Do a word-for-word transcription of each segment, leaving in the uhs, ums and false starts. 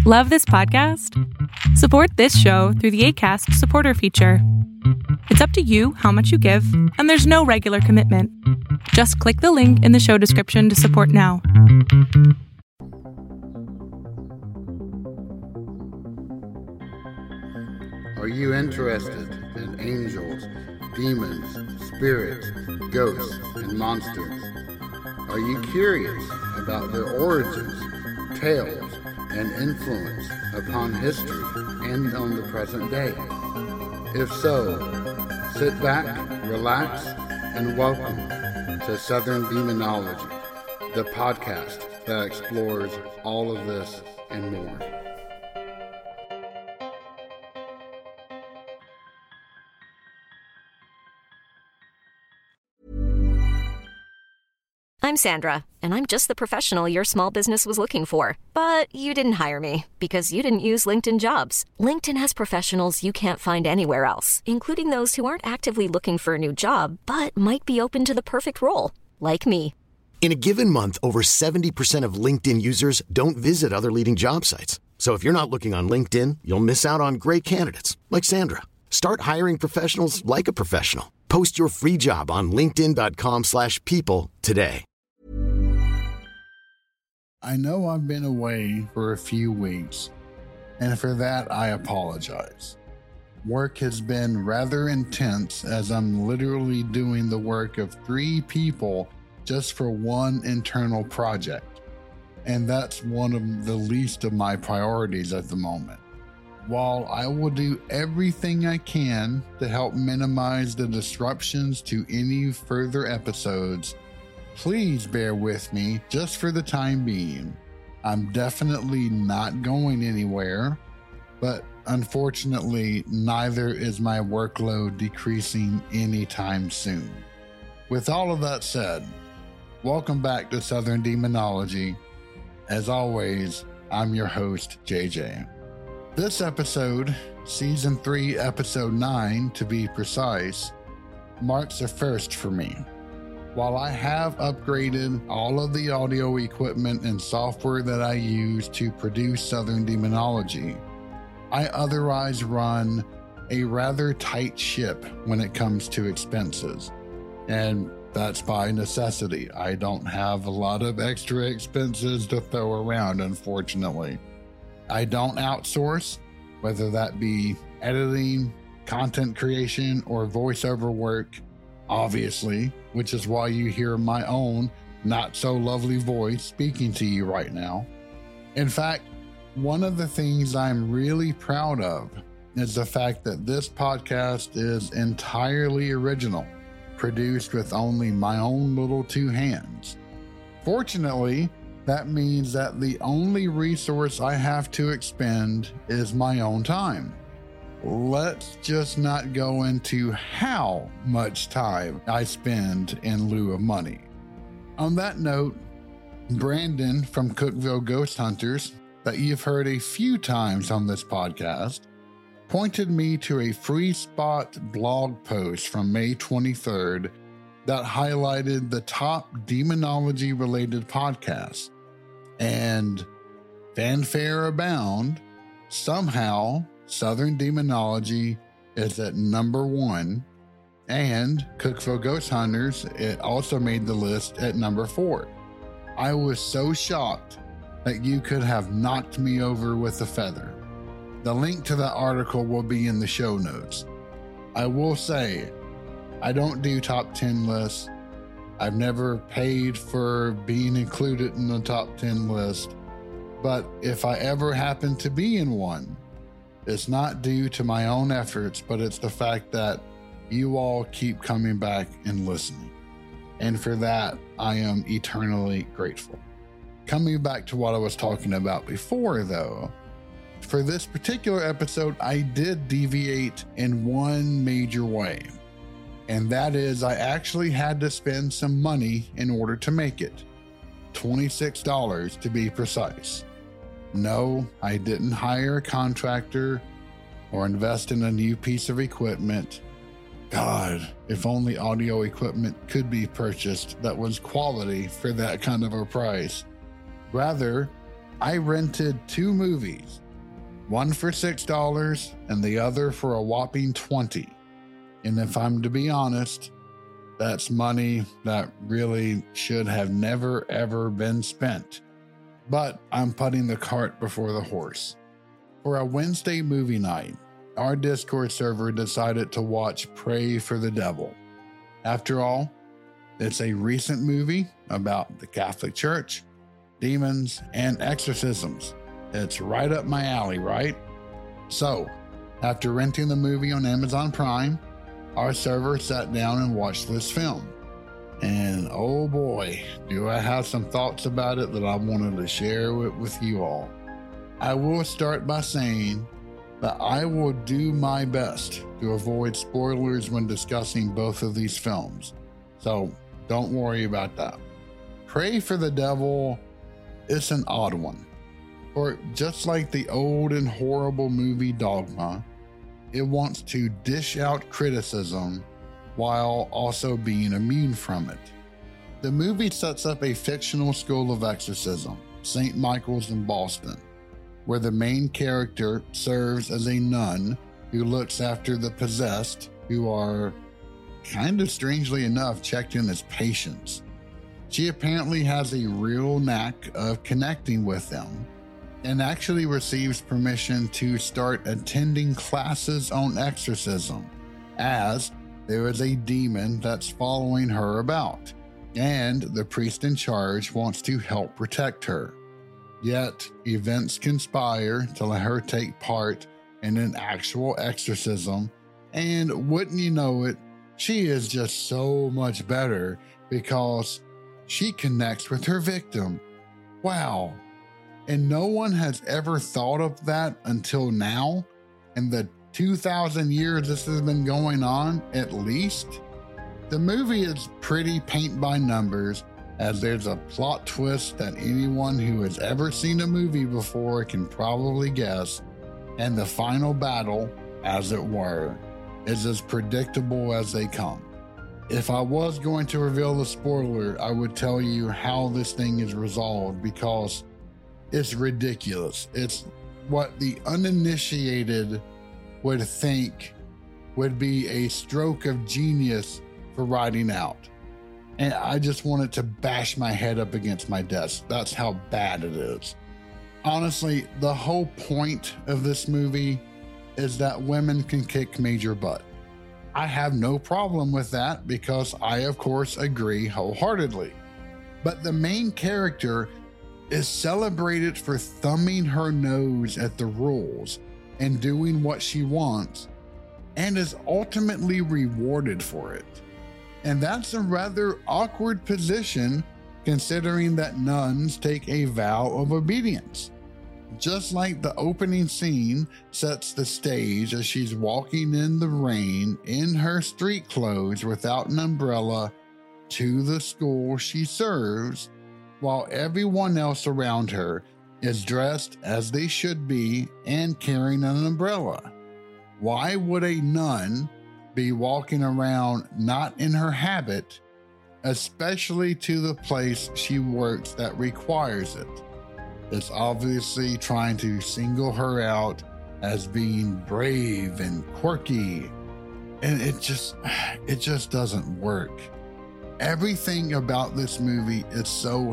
Love this podcast? Support this show through the Acast supporter feature. It's up to you how much you give, and there's no regular commitment. Just click the link in the show description to support now. Are you interested in angels, demons, spirits, ghosts, and monsters? Are you curious about their origins, tales, and influence upon history and on the present day? If so, sit back, relax, and welcome to Southern Demonology, the podcast that explores all of this and more. I'm Sandra, and I'm just the professional your small business was looking for. But you didn't hire me because you didn't use LinkedIn Jobs. LinkedIn has professionals you can't find anywhere else, including those who aren't actively looking for a new job, but might be open to the perfect role, like me. In a given month, over seventy percent of LinkedIn users don't visit other leading job sites. So if you're not looking on LinkedIn, you'll miss out on great candidates like Sandra. Start hiring professionals like a professional. Post your free job on linkedin dot com slash people today. I know I've been away for a few weeks, and for that I apologize. Work has been rather intense as I'm literally doing the work of three people just for one internal project, and that's one of the least of my priorities at the moment. While I will do everything I can to help minimize the disruptions to any further episodes, please bear with me just for the time being. I'm definitely not going anywhere, but unfortunately, neither is my workload decreasing anytime soon. With all of that said, welcome back to Southern Demonology. As always, I'm your host, J J. This episode, Season three, Episode nine to be precise, marks a first for me. While I have upgraded all of the audio equipment and software that I use to produce Southern Demonology, I otherwise run a rather tight ship when it comes to expenses. And that's by necessity. I don't have a lot of extra expenses to throw around, unfortunately. I don't outsource, whether that be editing, content creation, or voiceover work, obviously, which is why you hear my own not so lovely voice speaking to you right now. In fact, one of the things I'm really proud of is the fact that this podcast is entirely original, produced with only my own little two hands. Fortunately, that means that the only resource I have to expend is my own time. Let's just not go into how much time I spend in lieu of money. On that note, Brandon from Cookeville Ghost Hunters, that you've heard a few times on this podcast, pointed me to a Free Spot blog post from May twenty-third that highlighted the top demonology-related podcasts. And fanfare abound, somehow Southern Demonology is at number one, and Cookeville Ghost Hunters, it also made the list at number four. I was so shocked that you could have knocked me over with a feather. The link to that article will be in the show notes. I will say, I don't do top ten lists. I've never paid for being included in the top ten list, but if I ever happen to be in one, it's not due to my own efforts, but it's the fact that you all keep coming back and listening. And for that, I am eternally grateful. Coming back to what I was talking about before, though, for this particular episode, I did deviate in one major way. And that is, I actually had to spend some money in order to make it. twenty-six dollars to be precise. No, I didn't hire a contractor or invest in a new piece of equipment. God, if only audio equipment could be purchased that was quality for that kind of a price. Rather, I rented two movies, one for six dollars and the other for a whopping twenty dollars. And if I'm to be honest, that's money that really should have never ever been spent. But I'm putting the cart before the horse. For a Wednesday movie night, our Discord server decided to watch Pray for the Devil. After all, it's a recent movie about the Catholic Church, demons, and exorcisms. It's right up my alley, right? So, after renting the movie on Amazon Prime, our server sat down and watched this film. And oh boy, do I have some thoughts about it that I wanted to share with, with you all. I will start by saying that I will do my best to avoid spoilers when discussing both of these films. So don't worry about that. Pray for the Devil is an odd one. For just like the old and horrible movie Dogma, it wants to dish out criticism while also being immune from it. The movie sets up a fictional school of exorcism, Saint Michael's in Boston, where the main character serves as a nun who looks after the possessed, who are, kind of strangely enough, checked in as patients. She apparently has a real knack of connecting with them, and actually receives permission to start attending classes on exorcism, as there is a demon that's following her about, and the priest in charge wants to help protect her. Yet, events conspire to let her take part in an actual exorcism, and wouldn't you know it, she is just so much better because she connects with her victim. Wow. And no one has ever thought of that until now, in the two thousand years this has been going on, at least. The movie is pretty paint by numbers, as there's a plot twist that anyone who has ever seen a movie before can probably guess, and the final battle, as it were, is as predictable as they come. If I was going to reveal the spoiler, I would tell you how this thing is resolved, because it's ridiculous. It's what the uninitiated would think would be a stroke of genius for writing out. And I just wanted to bash my head up against my desk. That's how bad it is. Honestly, the whole point of this movie is that women can kick major butt. I have no problem with that because I, of course, agree wholeheartedly. But the main character is celebrated for thumbing her nose at the rules and doing what she wants, and is ultimately rewarded for it. And that's a rather awkward position, considering that nuns take a vow of obedience. Just like the opening scene sets the stage as she's walking in the rain in her street clothes without an umbrella to the school she serves, while everyone else around her is dressed as they should be and carrying an umbrella. Why would a nun be walking around not in her habit, especially to the place she works that requires it? It's obviously trying to single her out as being brave and quirky, and it just, it just doesn't work. Everything about this movie is so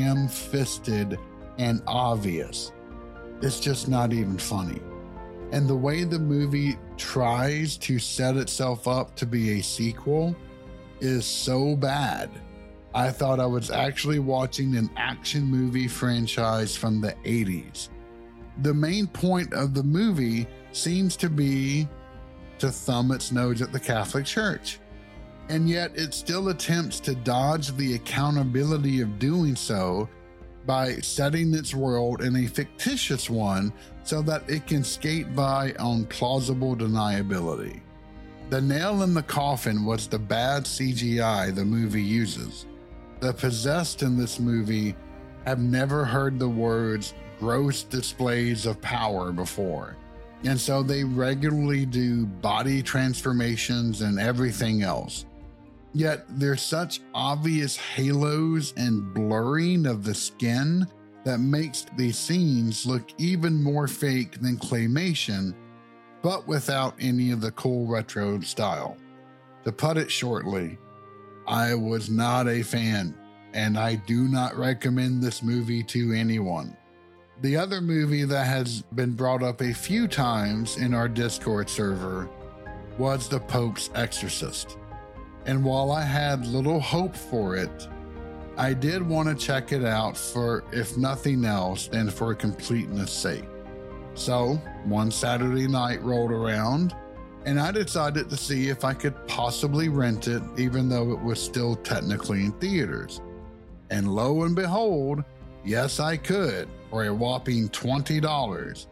ham-fisted and obvious. It's just not even funny. And the way the movie tries to set itself up to be a sequel is so bad. I thought I was actually watching an action movie franchise from the eighties. The main point of the movie seems to be to thumb its nose at the Catholic Church. And yet it still attempts to dodge the accountability of doing so by setting its world in a fictitious one so that it can skate by on plausible deniability. The nail in the coffin was the bad C G I the movie uses. The possessed in this movie have never heard the words gross displays of power before, and so they regularly do body transformations and everything else. Yet there's such obvious halos and blurring of the skin that makes these scenes look even more fake than claymation, but without any of the cool retro style. To put it shortly, I was not a fan, and I do not recommend this movie to anyone. The other movie that has been brought up a few times in our Discord server was The Pope's Exorcist. And while I had little hope for it, I did want to check it out for, if nothing else, and for completeness sake. So, one Saturday night rolled around, and I decided to see if I could possibly rent it, even though it was still technically in theaters. And lo and behold, yes, I could, for a whopping twenty dollars.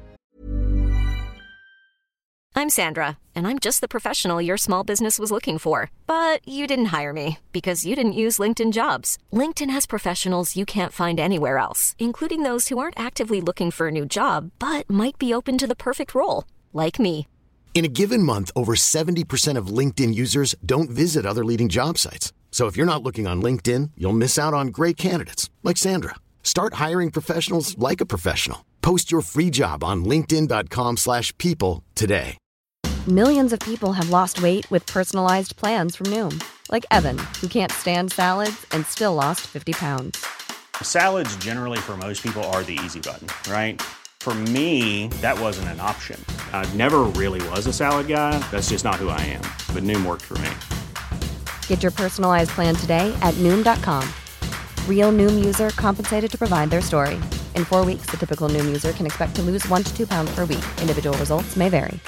I'm Sandra, and I'm just the professional your small business was looking for. But you didn't hire me because you didn't use LinkedIn Jobs. LinkedIn has professionals you can't find anywhere else, including those who aren't actively looking for a new job, but might be open to the perfect role, like me. In a given month, over seventy percent of LinkedIn users don't visit other leading job sites. So if you're not looking on LinkedIn, you'll miss out on great candidates like Sandra. Start hiring professionals like a professional. Post your free job on linkedin dot com slash people today. Millions of people have lost weight with personalized plans from Noom. Like Evan, who can't stand salads and still lost fifty pounds. Salads generally for most people are the easy button, right? For me, that wasn't an option. I never really was a salad guy. That's just not who I am. But Noom worked for me. Get your personalized plan today at Noom dot com. Real Noom user compensated to provide their story. In four weeks, the typical Noom user can expect to lose one to two pounds per week. Individual results may vary.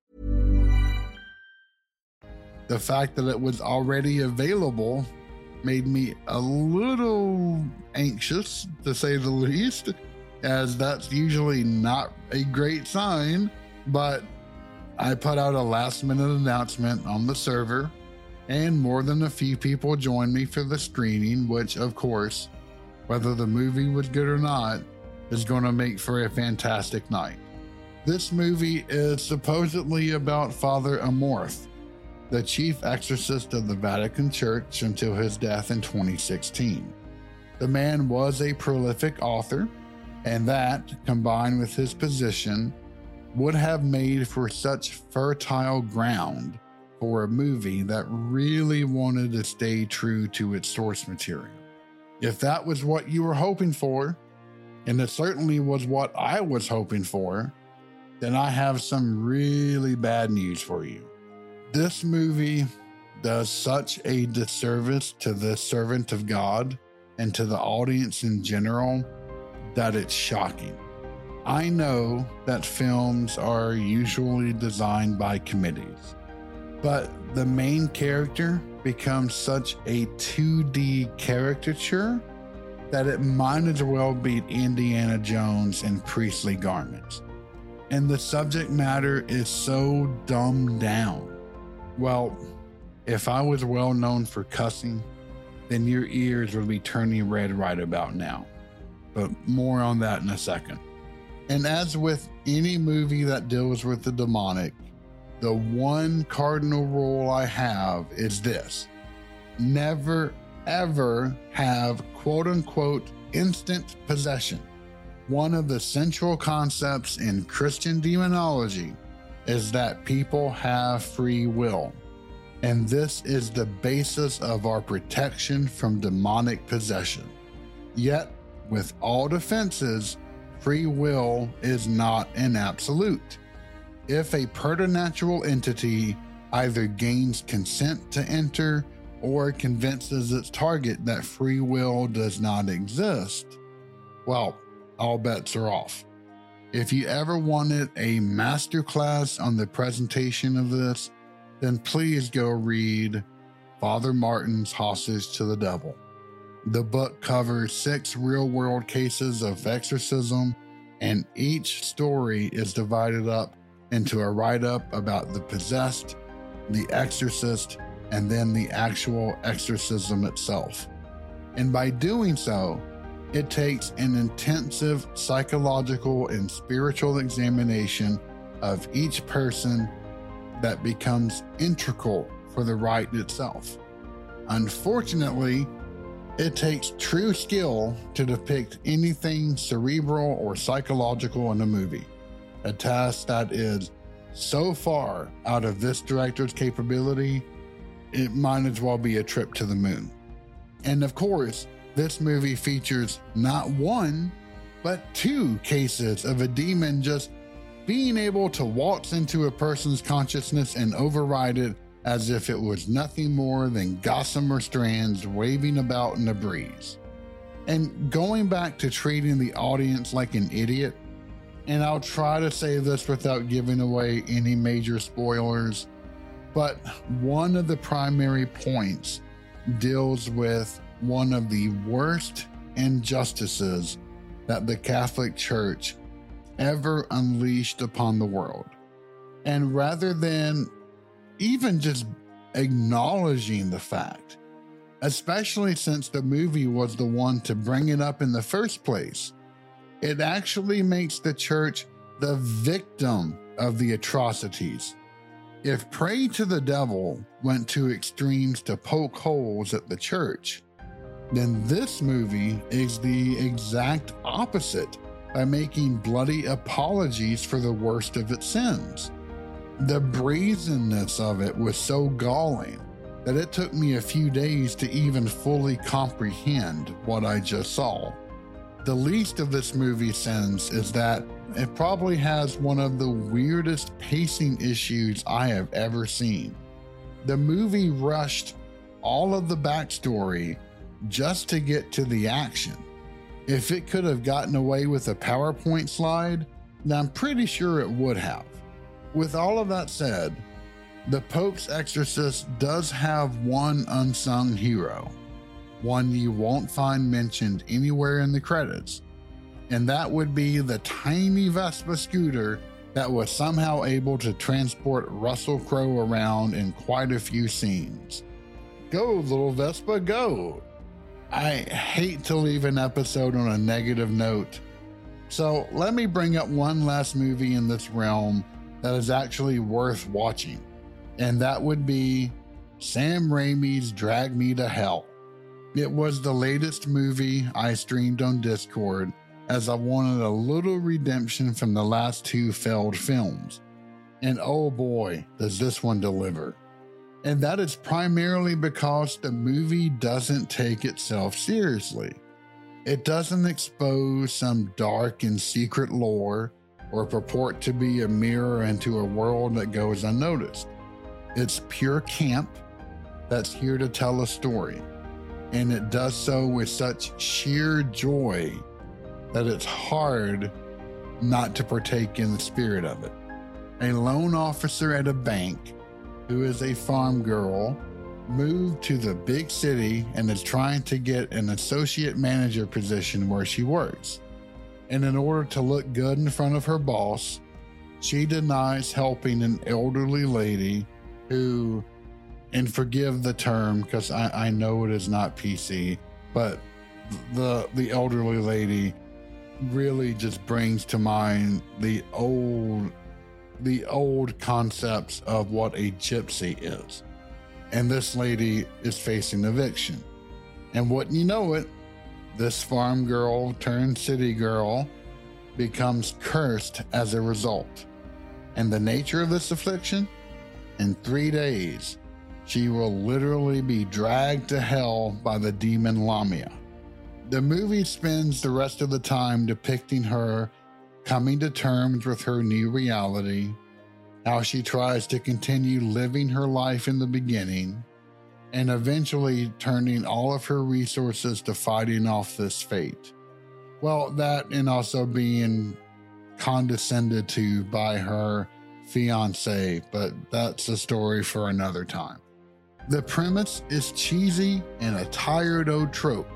The fact that it was already available made me a little anxious, to say the least, as that's usually not a great sign. But I put out a last minute announcement on the server, and more than a few people joined me for the screening, which, of course, whether the movie was good or not, is going to make for a fantastic night. This movie is supposedly about Father Amorth, the chief exorcist of the Vatican Church until his death in twenty sixteen. The man was a prolific author, and that, combined with his position, would have made for such fertile ground for a movie that really wanted to stay true to its source material. If that was what you were hoping for, and it certainly was what I was hoping for, then I have some really bad news for you. This movie does such a disservice to this servant of God and to the audience in general that it's shocking. I know that films are usually designed by committees, but the main character becomes such a two D caricature that it might as well be Indiana Jones in priestly garments. And the subject matter is so dumbed down. Well, if I was well known for cussing, then your ears would be turning red right about now. But more on that in a second. And as with any movie that deals with the demonic, the one cardinal rule I have is this: never, ever have quote unquote instant possession. One of the central concepts in Christian demonology is that people have free will. And this is the basis of our protection from demonic possession. Yet, with all defenses, free will is not an absolute. If a preternatural entity either gains consent to enter or convinces its target that free will does not exist, well, all bets are off. If you ever wanted a masterclass on the presentation of this, then please go read Father Martin's Hostage to the Devil. The book covers six real-world cases of exorcism, and each story is divided up into a write-up about the possessed, the exorcist, and then the actual exorcism itself. And by doing so, it takes an intensive psychological and spiritual examination of each person that becomes integral for the rite itself. Unfortunately, It takes true skill to depict anything cerebral or psychological in a movie, a task that is so far out of this director's capability, it might as well be a trip to the moon. And of course, this movie features not one, but two cases of a demon just being able to waltz into a person's consciousness and override it as if it was nothing more than gossamer strands waving about in the breeze. And going back to treating the audience like an idiot, and I'll try to say this without giving away any major spoilers, but one of the primary points deals with one of the worst injustices that the Catholic Church ever unleashed upon the world. And rather than even just acknowledging the fact, especially since the movie was the one to bring it up in the first place, it actually makes the church the victim of the atrocities. If Pray to the Devil went to extremes to poke holes at the church, then this movie is the exact opposite by making bloody apologies for the worst of its sins. The brazenness of it was so galling that it took me a few days to even fully comprehend what I just saw. The least of this movie's sins is that it probably has one of the weirdest pacing issues I have ever seen. The movie rushed all of the backstory just to get to the action. If it could have gotten away with a PowerPoint slide, then I'm pretty sure it would have. With all of that said, The Pope's Exorcist does have one unsung hero, one you won't find mentioned anywhere in the credits, and that would be the tiny Vespa scooter that was somehow able to transport Russell Crowe around in quite a few scenes. Go, little Vespa, go! I hate to leave an episode on a negative note, so let me bring up one last movie in this realm that is actually worth watching, and that would be Sam Raimi's Drag Me to Hell. It was the latest movie I streamed on Discord, as I wanted a little redemption from the last two failed films, and oh boy, does this one deliver. And that is primarily because the movie doesn't take itself seriously. It doesn't expose some dark and secret lore or purport to be a mirror into a world that goes unnoticed. It's pure camp that's here to tell a story, and it does so with such sheer joy that it's hard not to partake in the spirit of it. A loan officer at a bank who is a farm girl moved to the big city and is trying to get an associate manager position where she works. And in order to look good in front of her boss, she denies helping an elderly lady who, and forgive the term because I, I know it is not P C, but the the elderly lady really just brings to mind the old the old concepts of what a gypsy is. And this lady is facing eviction. And wouldn't you know it, this farm girl turned city girl becomes cursed as a result. And the nature of this affliction? In three days, she will literally be dragged to hell by the demon Lamia. The movie spends the rest of the time depicting her coming to terms with her new reality, how she tries to continue living her life in the beginning, and eventually turning all of her resources to fighting off this fate. Well, that and also being condescended to by her fiance, but that's a story for another time. The premise is cheesy and a tired old trope.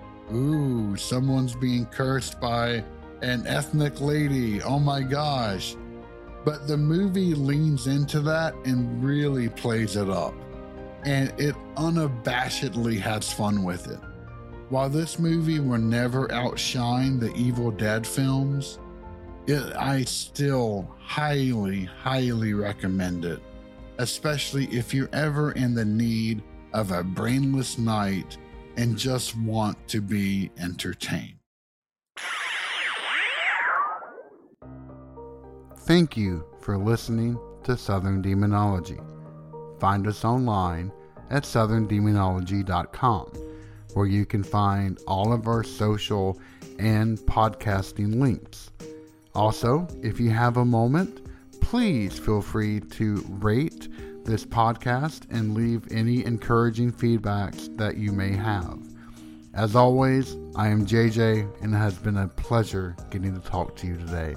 Ooh, someone's being cursed by an ethnic lady, oh my gosh. But the movie leans into that and really plays it up. And it unabashedly has fun with it. While this movie will never outshine the Evil Dead films, it, I still highly, highly recommend it, especially if you're ever in the need of a brainless night and just want to be entertained. Thank you for listening to Southern Demonology. Find us online at southern demonology dot com, where you can find all of our social and podcasting links. Also, if you have a moment, please feel free to rate this podcast and leave any encouraging feedbacks that you may have. As always, I am J J, and it has been a pleasure getting to talk to you today.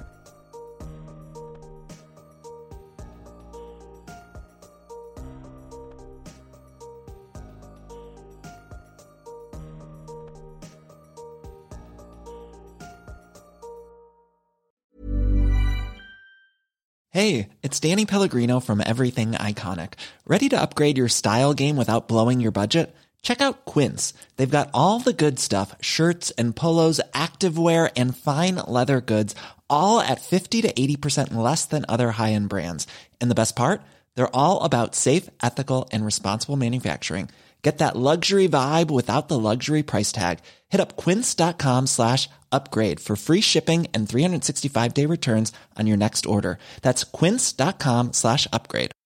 Hey, it's Danny Pellegrino from Everything Iconic. Ready to upgrade your style game without blowing your budget? Check out Quince. They've got all the good stuff, shirts and polos, activewear, and fine leather goods, all at fifty to eighty percent less than other high-end brands. And the best part? They're all about safe, ethical, and responsible manufacturing. Get that luxury vibe without the luxury price tag. Hit up quince.com slash upgrade for free shipping and three sixty-five day returns on your next order. That's quince.com slash upgrade.